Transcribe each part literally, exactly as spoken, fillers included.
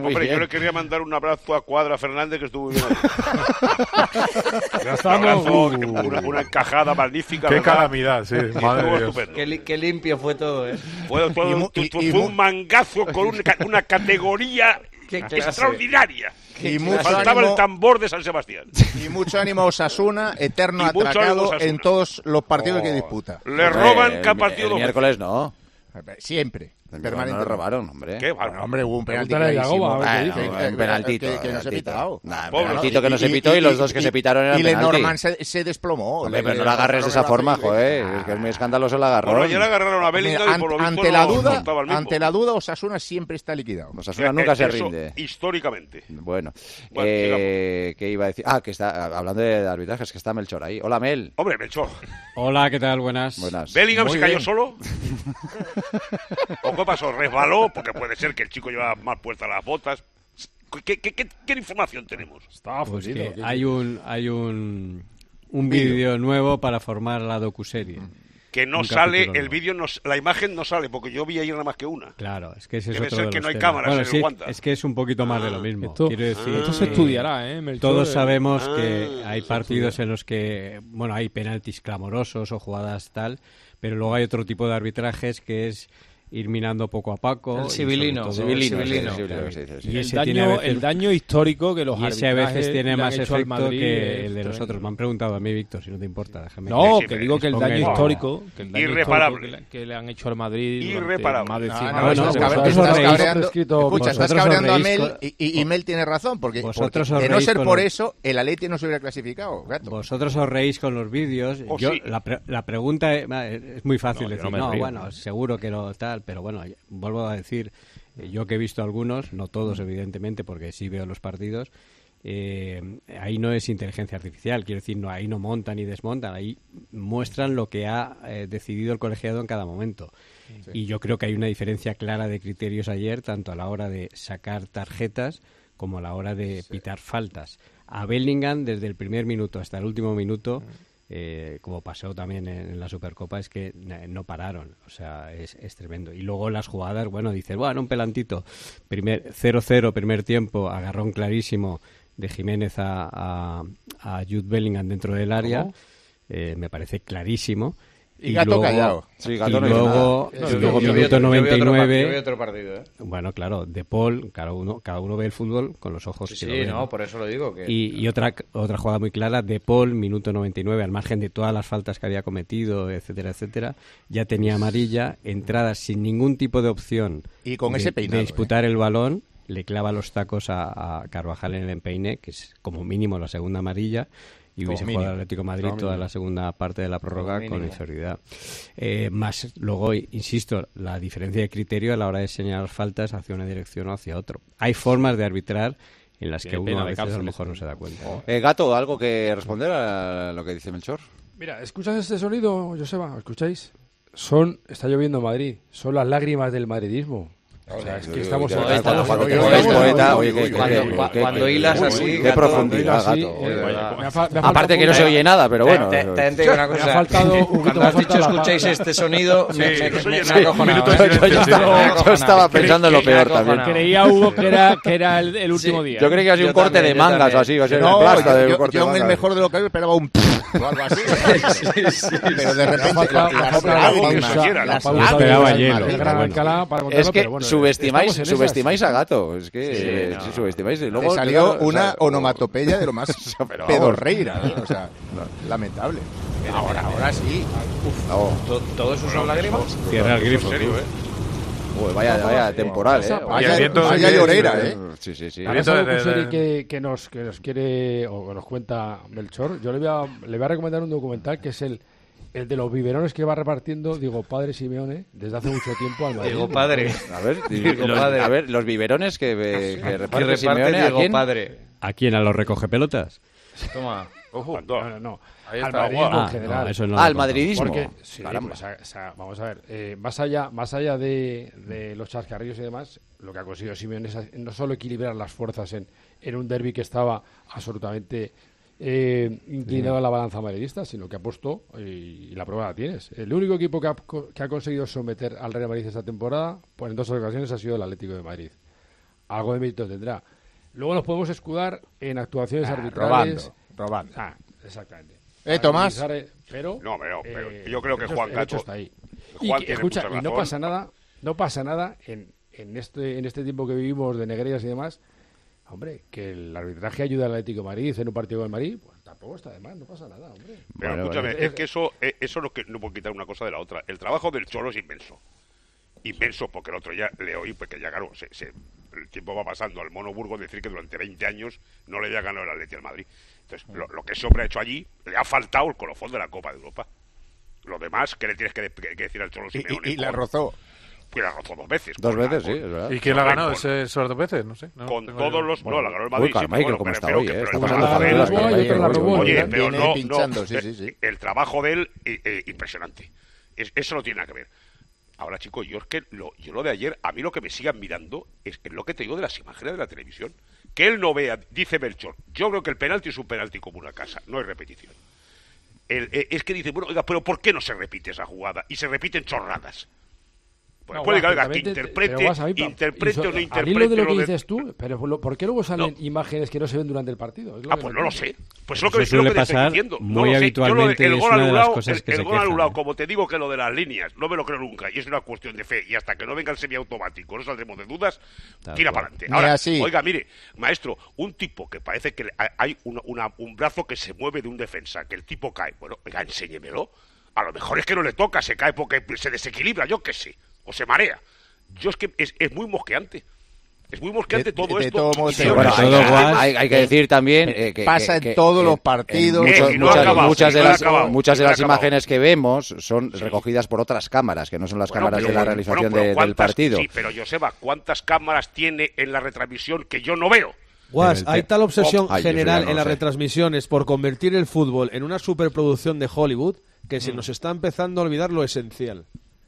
Hombre, yo le quería mandar un abrazo a Cuadra Fernández, que estuvo muy bien. Ya estamos. Un abrazo, una, una encajada magnífica. Qué ¿verdad? calamidad, sí. Madre de Dios. Qué, li- qué limpio fue todo, ¿eh? Fue, fue, Y mu- fue- y- fue y un mu- mangazo con una, una categoría Qué clase. extraordinaria. Y mucho Faltaba ánimo, el tambor de San Sebastián. y mucho ánimo a Osasuna, eterno Y mucho ánimo a atracado Osasuna. en todos los partidos Oh. que disputa. Le roban el, cada partido el dos miércoles no. Siempre. El Permanente. No lo robaron, hombre. ¿Qué? Bueno, hombre, hubo un penalti Pregúntale a clarísimo. Yagoba, a ver qué Bueno, dice. un penaltito. Que, que no se ha penaltito. pitado. Nah, Pobre. penaltito que no se pitó y los dos que se pitaron eran Y penalti. Lenormand se, se desplomó. Hombre, Le- pero no le- la agarres de esa le- forma, le- joder. Ah. Es que es muy escandaloso el agarrón. Bueno, ayer agarraron a Bellingham Mira, y por lo ante visto la no- duda, no estaba el mismo. ante la duda, Osasuna siempre está liquidado. Osasuna nunca se Eso, rinde. históricamente. Bueno, Bueno, eh, ¿qué iba a decir? Ah, que está hablando de arbitrajes, que está Melchor ahí. Hola, Mel. Hombre, Melchor. Hola, ¿qué tal? Buenas. Buenas. ¿Bellingham Muy se cayó bien. solo? ¿O qué pasó? ¿Resbaló? Porque puede ser que el chico lleva mal puestas las botas. ¿Qué, qué, qué, qué información tenemos? Estaba Pues fundido. que hay un hay un un vídeo nuevo para formar la docuserie. Que no Un sale, capítulo el nuevo. vídeo, no, la imagen no sale, porque yo vi ayer nada más que una. Claro, es que ese es Debe otro ser de que los no hay temas. cámaras Bueno, en el sí, Guanta. es que es un poquito más de lo mismo. Esto, Quiero decir, esto se que estudiará, ¿eh? Melchor, todos eh, sabemos Ah, que hay se partidos en los que, bueno, hay penaltis clamorosos o jugadas tal, pero luego hay otro tipo de arbitrajes que es ir minando poco a poco. El y civilino, sobre todo- Civilino, civilino. sí, civilino, que se dice, sí. Y el, ese daño, tiene a veces- el daño histórico que los y ese a veces arbitrajes tiene le han más hecho al efecto Madrid que es el de los tremendo. otros. Me han preguntado a mí, Víctor, si no te importa, déjame. No, Sí, que sí, digo que el ponga daño en- histórico, que el daño Irreparable. histórico que le, que le han hecho al Madrid durante Irreparable. más de No, cien no, años. no, estás, vosotros cabreando, os estás reís- cabreando, escrito- escucha, estás vosotros os cabreando a reís Mel con- y, y- y Mel tiene razón, porque, porque Vosotros os de no reís ser con por los- eso, el Atleti no se hubiera clasificado, gato. Vosotros os reís con los vídeos. Oh, Yo sí. la, pre- la pregunta es, es muy fácil No, yo decir, no me no, río. bueno, seguro que no tal, pero bueno, vuelvo a decir, eh, yo que he visto algunos, no todos evidentemente, porque sí veo los partidos, eh, ahí no es inteligencia artificial, quiero decir, no, ahí no montan ni desmontan, ahí muestran lo que ha eh, decidido el colegiado en cada momento. Y yo creo que hay una diferencia clara de criterios ayer, tanto a la hora de sacar tarjetas como a la hora de pitar faltas. A Bellingham, desde el primer minuto hasta el último minuto, eh, como pasó también en, en la Supercopa, es que eh, no pararon. O sea, es, es tremendo. Y luego las jugadas, bueno, dices, bueno, un pelantito. Primer cero cero, primer tiempo, agarrón clarísimo de Jiménez a, a, a Jude Bellingham dentro del área. Eh, me parece clarísimo. Y Gato callado. Sí, y Gato no dice luego, nada. y Yo- luego yo vi minuto otro- yo vi otro noventa y nueve. par- yo vi otro partido, ¿eh? Bueno, claro, De Paul, cada uno, cada uno ve el fútbol con los ojos Sí, que lo sí, ven. no, por eso lo digo. Que... Y, y otra otra jugada muy clara, De Paul, minuto noventa y nueve, al margen de todas las faltas que había cometido, etcétera, etcétera, ya tenía amarilla, entrada sin ningún tipo de opción Y con de, ese peinado, de disputar el balón, le clava los tacos a, a Carvajal en el empeine, que es como mínimo la segunda amarilla, y hubiese Como jugado mínimo. el Atlético de Madrid Como toda mínimo. la segunda parte de la prórroga Como con mínimo. inferioridad. Eh, más luego, insisto, la diferencia de criterio a la hora de señalar faltas hacia una dirección o hacia otro. Hay formas de arbitrar en las Tiene que uno pena a de veces a lo cárceles. mejor no se da cuenta. Eh, Gato, ¿algo que responder a lo que dice Melchor? Mira, ¿escuchas este sonido, Joseba? ¿Escucháis? Son, está lloviendo en Madrid, son las lágrimas del madridismo. O sea, es que estamos... Cuando- cuando- cuando te Oye, pones oye, poeta, oye, oye, oye, qué- cuando- qué- cua- qué- cuando qué- hilas qué- así, qué Gato, profundidad, así, Gato. eh, de verdad. me ha fa- me ha Aparte faltado que no un- se oye nada, pero bueno. Te, te, te digo una Me ha cosa. faltado un poquito, Cuando me ha has dicho faltado la escuchéis pa- este sonido, me, me, me, me, sí, me ha acojonado, minuto ¿eh? de silencio, Me ha sí. acojonado. Yo estaba pensando en lo Me ha peor acojonado. también. Creía Hugo que era, que era el, el último Sí, día. Yo creí que iba a ser Yo un corte también, de yo mangas o también. así, iba a ser No, en plasta de yo, corte yo de en el mangas. mejor de lo que hay esperaba un o algo así. Pero de repente falta- las me ha faltado lágrimas, la pausa, las la pausa lágrimas de del hielo, Madrid. El Gran bueno. Alcalá para contarlo, Es que pero bueno, subestimáis, estamos en esas. subestimáis a Gato. Es que Sí, eh, no. sí, subestimáis. Y Te luego, salió claro, o una sea, onomatopeya de lo más pero vamos. pedorreira, ¿eh? O sea, lamentable. Ahora, ahora sí. no, ¿To- ¿Todo eso son lágrimas? Cierra el grifo. En serio, ¿eh? uy, vaya, vaya temporal, eh. Vaya, Y el viento vaya que- llorera, ¿eh? Sí, sí, sí. El Ahora viento es de- algo de- serie que, que, nos, que nos quiere o que nos cuenta Melchor. Yo le voy a, le voy a recomendar un documental que es el, el de los biberones que va repartiendo Diego Padre Simeone desde hace mucho tiempo al Madrid. Digo padre. A ver, Diego los, Padre. a ver, los biberones que, que Que reparte reparte Simeone, ¿a Diego quién? padre. ¿A quién? ¿A los recoge pelotas? Toma. Ojo, No, no, no. Ahí Al está, madridismo guau. en Ah, general. no, eso no Ah, lo el conozco. madridismo. Porque, sí, Caramba. pues, a- a- vamos a ver, eh, más allá, más allá de, de los chascarrillos y demás, lo que ha conseguido Simeone es no solo equilibrar las fuerzas en, en un derbi que estaba absolutamente eh, inclinado a la balanza madridista, sino que ha puesto, y, y la prueba la tienes, el único equipo que ha, co- que ha conseguido someter al Real Madrid esta temporada, pues en dos ocasiones ha sido el Atlético de Madrid. algo de mérito tendrá. Luego nos podemos escudar en actuaciones Ah, arbitrales. robando, robando. Ah, exactamente. Eh, Tomás. Analizar, Pero, No, pero- pero eh, yo creo que el hecho- Juan el Cato- hecho está ahí. Y, Juan que- tiene escucha, mucha y no razón. pasa nada, no pasa nada en, en este en este tiempo que vivimos de negrerías y demás. Hombre, que el arbitraje ayuda al Atlético de Madrid en un partido con el Madrid, pues tampoco está de más, no pasa nada, hombre. Pero Bueno, escúchame, vale. es que eso, eh, eso no, que, no puedo quitar una cosa de la otra. El trabajo del Cholo es inmenso. Inmenso, porque el otro ya le oí, pues que ya ganó. Se, se- el tiempo va pasando al Mono Burgos decir que durante veinte años no le había ganado el Atlético al Madrid. Entonces, lo, lo que ese hombre ha hecho allí, le ha faltado el colofón de la Copa de Europa. Lo demás, ¿qué le tienes que, de- que decir al Cholo Y, Simeone? y- y la Con- rozó. Pues la rozó dos veces. Dos con la- veces, sí, con- es verdad. ¿Y quién la ganó Con- ese, esas dos veces? No sé. No Con tengo todos yo- los... Bueno, no, la ganó el Madrid. uy, sí, Carmichael, pero ¿cómo me está refiero hoy, que- eh? pero el Estamos trabajo hablando de de él- las bolas y otra la robó, Oye, ¿verdad? pero Viene no, pinchando, no, sí, sí, sí. eh, el trabajo de él, eh, eh, impresionante. Es- eso no tiene nada que ver. Ahora, chicos, yo es que lo, yo lo de ayer, a mí lo que me sigan mirando es, es lo que te digo de las imágenes de la televisión. Que él no vea, dice Melchor, yo creo que el penalti es un penalti como una casa, no hay repetición. El- eh, es que dice, bueno, oiga, pero ¿por qué no se repite esa jugada? Y se repiten chorradas. Pues No, puede Guas, que, oiga, pero que también te- interprete, pero, Guas, a mí pa- interprete y so- o no al interprete. hilo de lo que lo de- dices tú, pero lo- ¿por qué luego salen No. imágenes que no se ven durante el partido? Es lo Ah, que pues no no lo entiendo. sé. Pues es lo que, Eso es lo suele que te estoy pasar diciendo. No muy lo sé. Yo lo de- habitualmente, el es gol una de las anulado, cosas el, que el se gol quejan, anulado, ¿eh? como te digo que lo de las líneas, no me lo creo nunca, y es una cuestión de fe, y hasta que no venga el semiautomático, no saldremos de dudas, Tal tira cual. para adelante. Ni Ahora, así. oiga, mire, maestro, un tipo que parece que le- hay una- una- un brazo que se mueve de un defensa, que el tipo cae, bueno, oiga, enséñemelo. A lo mejor es que no le toca, se cae porque se desequilibra, yo qué sé, o se marea. Yo es que es, es muy mosqueante. Es muy mosqueante De- todo de esto. todos modos, Y sí, yo- Bueno, Sobre hay, todo, hay- Guas, hay- hay que decir también eh, que pasa que- en que- todos en- los en partidos. muchos- Eh, y no ha muchas, acabado, muchas y de no ha las acabado, muchas y de no ha las acabado. imágenes que vemos son Sí. recogidas por otras cámaras que no son las Bueno, cámaras pero de la bueno, realización bueno, pero de- del ¿cuántas- partido. Sí, pero Joseba, ¿cuántas cámaras tiene en la retransmisión que yo no veo? Guas, Pero el hay te- tal obsesión Ay, yo eso general ya no en lo las sé. retransmisiones por convertir el fútbol en una superproducción de Hollywood que Mm. se nos está empezando a olvidar lo esencial.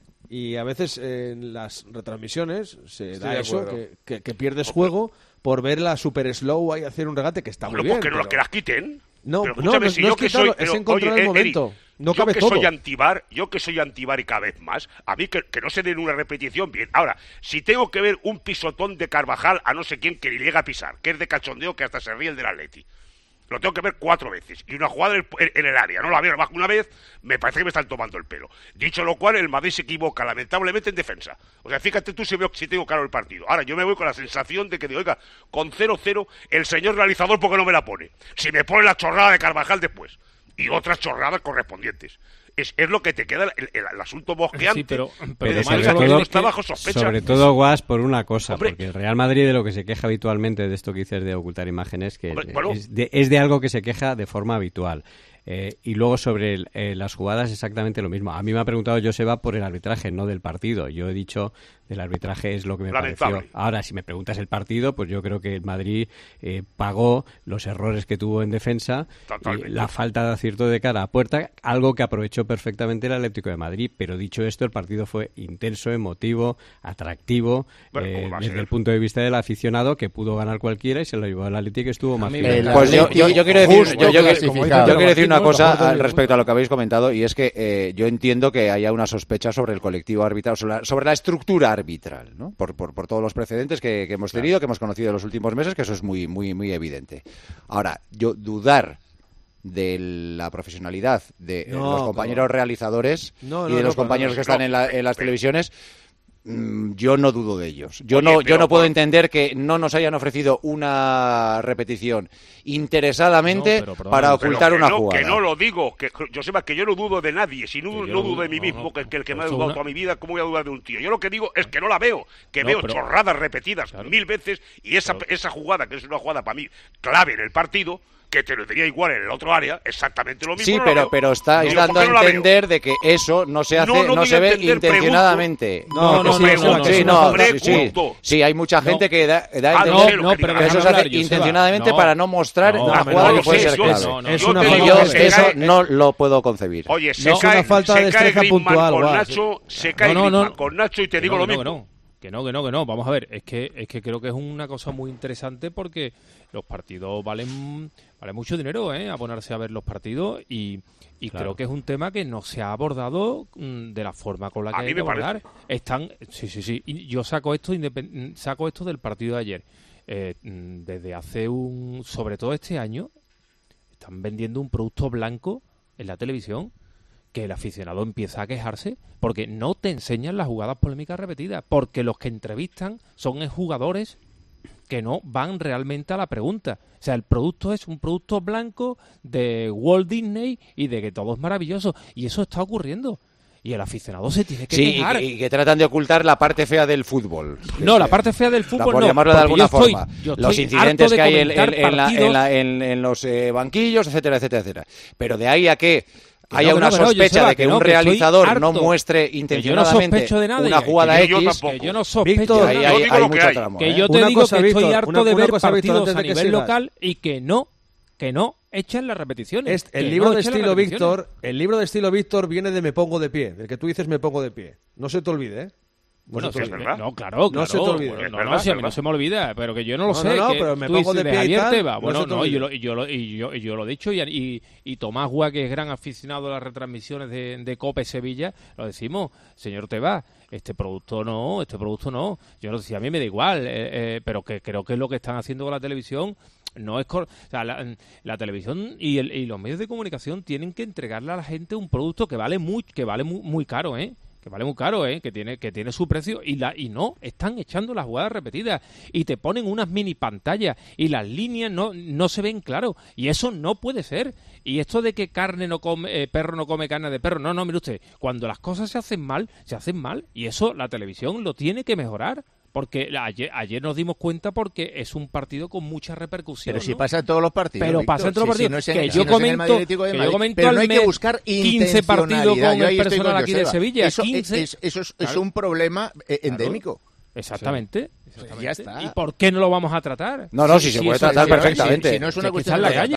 Y a veces eh, en las retransmisiones se Estoy da de eso, acuerdo. que, que- que pierdes juego por ver la super slow ahí hacer un regate que está Hombre, muy bien. pues que no pero- que las quiten. No, Pero no, escúchame, no, si no yo es que quitarlo, soy, es pero, encontrar oye, el eh, momento. Eri, No yo cabe que todo. soy antibar, yo que soy antibar y cada vez más, a mí que, que no se den una repetición bien. Ahora, si tengo que ver un pisotón de Carvajal a no sé quién que le llega a pisar, que es de cachondeo que hasta se ríe el del Atleti, lo tengo que ver cuatro veces. Y una jugada en, en- en el área, no la veo bajo una vez, me parece que me están tomando el pelo. Dicho lo cual, el Madrid se equivoca lamentablemente en defensa. O sea, fíjate tú si, veo, si tengo claro el partido. Ahora, yo me voy con la sensación de que, digo, oiga, con cero cero, el señor realizador, ¿por qué no me la pone? Si me pone la chorrada de Carvajal después. Y otras chorradas correspondientes. Es, es lo que te queda el, el- el asunto mosqueante. Sí, pero- de Pero decir, sobre oiga, que todo, no está bajo sospecha. sobre todo Guas por una cosa, Hombre. porque el Real Madrid de lo que se queja habitualmente de esto que dices de ocultar imágenes, que Hombre, bueno. es, de, es de algo que se queja de forma habitual. Eh, y luego sobre el- eh, las jugadas exactamente lo mismo. A mí me ha preguntado Joseba por el arbitraje, no del partido. Yo he dicho del arbitraje es lo que me Lamentable. pareció. Ahora, si me preguntas el partido, pues yo creo que el Madrid eh, pagó los errores que tuvo en defensa, y Totalmente. la falta de acierto de cara a puerta, algo que aprovechó perfectamente el Atlético de Madrid. Pero dicho esto, el partido fue intenso, emotivo, atractivo, Bueno, eh, ¿cómo va a desde ser? el punto de vista del aficionado, que pudo ganar cualquiera y se lo llevó al Atlético, que estuvo más mí fiel. me- Pues yo, yo, yo quiero decir, Justo yo, yo- clasificado. yo quiero decir una Martín, cosa ¿no? al respecto a lo que habéis comentado, y es que eh, yo entiendo que haya una sospecha sobre el colectivo arbitral, sobre la, sobre la estructura arbitral, ¿no? Por, por, por todos los precedentes que, que hemos tenido, que hemos conocido en los últimos meses, que eso es muy, muy, muy evidente. Ahora, yo dudar de la profesionalidad de eh, No, los compañeros claro. realizadores No, y no, de no, los para compañeros nada. que están No, en, la- en las pero- televisiones. Mm, Yo no dudo de ellos. Yo Oye, no, yo pero no puedo por- entender que no nos hayan ofrecido una repetición interesadamente No, pero perdona, para Pero ocultar que una no, jugada. Que no lo digo, que yo sepa que yo no dudo de nadie, si no, Que yo no no dudo de mí no, mismo, no, que, que el que me ha eso dudado una- toda mi vida, ¿cómo voy a dudar de un tío? Yo lo que digo es que no la veo, que No, veo pero- chorradas repetidas Claro. mil veces, y esa, esa jugada, que es una jugada para mí clave en el partido, que te lo diría igual en el otro área, exactamente lo mismo. Sí, no la pero, veo. pero estáis Digo, ¿por dando qué no la a veo? entender de que eso no se hace, No, no, no doy se a ve entender, intencionadamente. No, no, no, sí, no, sí, no, no, sí, no, no, pregunto. sí, sí, sí, hay mucha gente No. que da, da a Ah, entender no, no, pero que eso déjame se hace hablar, Joseba. intencionadamente No. para no mostrar No, una pero jugada no que lo puede sé, ser yo- clave. no, no, Es yo una te falta digo Y yo de- que eso cae- no lo puedo concebir. Oye, se No, cae, una falta se de cae destreza Griezmann puntual, con Guas. Nacho, se No, cae no, Griezmann no. con Nacho y te Que digo no, lo que no, mismo. que no. Que no, que no, que no. Vamos a ver, es que es que creo que es una cosa muy interesante porque los partidos valen vale mucho dinero, ¿eh? A ponerse a ver los partidos y, y claro. creo que es un tema que no se ha abordado mmm, de la forma con la que a hay mí que me abordar. parece. Están, sí, sí, sí. Y yo saco esto independ... saco esto del partido de ayer. Eh, desde hace un, sobre todo este año, están vendiendo un producto blanco en la televisión, que el aficionado empieza a quejarse porque no te enseñan las jugadas polémicas repetidas, porque los que entrevistan son jugadores que no van realmente a la pregunta. O sea, el producto es un producto blanco de Walt Disney y de que todo es maravilloso. Y eso está ocurriendo. Y el aficionado se tiene que sí, quejar. Y, y que tratan de ocultar la parte fea del fútbol. No, la parte fea del fútbol por no. llamarlo de alguna estoy, forma. Los incidentes que hay en, en, en, la, en, la, en, en los eh, banquillos, etcétera, etcétera, etcétera. Pero de ahí a que Que haya no, una que no, sospecha Joseba, de que, que no, un que realizador harto, no muestre intencionadamente de nada, una jugada que X. yo, yo que yo no sospecho Víctor, de ahí nada. hay, digo hay lo que mucho hay. tramo. Que ¿eh? yo te Una digo cosa, que Víctor, estoy harto una- de una ver cosa, Víctor, partidos antes a de que nivel sigas. local y que no, que no echan las repeticiones. Este- el que libro no de echan las estilo repeticiones. Víctor, el libro de estilo Víctor viene de Me pongo de pie, del que tú dices Me pongo de pie. No se te olvide, ¿eh? No Bueno, se te sí, es olvide. verdad. no, claro, claro. No se te olvide. Bueno, Es no, verdad, no, si a es mí no verdad. se me olvida, pero que yo no lo No, sé. no, no, que pero me tú pongo dices de pie y Javier tal, Tebas. no Bueno, se te no, y yo, olvide. lo, y, yo lo, y, yo, y yo lo he dicho, y, y, y Tomás Gua, que es gran aficionado a las retransmisiones de, de COPE Sevilla, lo decimos, señor Tebas, este producto no, este producto no. Yo no sé si a mí me da igual, eh, eh, pero que creo que lo que están haciendo con la televisión no es cor- o sea, la, la televisión y, el, y los medios de comunicación tienen que entregarle a la gente un producto que vale muy que vale muy, muy caro, ¿eh? Que vale muy caro, ¿eh? Que tiene que tiene su precio y la y no están echando las jugadas repetidas y te ponen unas mini pantallas y las líneas no no se ven claro y eso no puede ser. Y esto de que carne no come eh, perro no come carne de perro, no, no, mire usted, cuando las cosas se hacen mal, se hacen mal y eso la televisión lo tiene que mejorar. Porque ayer, ayer nos dimos cuenta porque es un partido con mucha repercusión. Pero si ¿no? pasa en todos los partidos. Pero Víctor. pasa en todos los Si- si partidos. no es en- que si yo no es en el Madrid comento, Atlético de que Madrid. yo comento Pero al no hay que mes buscar quince partidos con intencionalidad. Yo ahí el estoy personal con aquí de Joseba. Sevilla. Eso, quince. es, eso es, es Claro. un problema eh, endémico. Exactamente. exactamente. Ya está. ¿Y por qué no lo vamos a tratar? No, no, si se puede eso- tratar si- si- perfectamente. Si no es una Si es que está cuestión en la de- calle.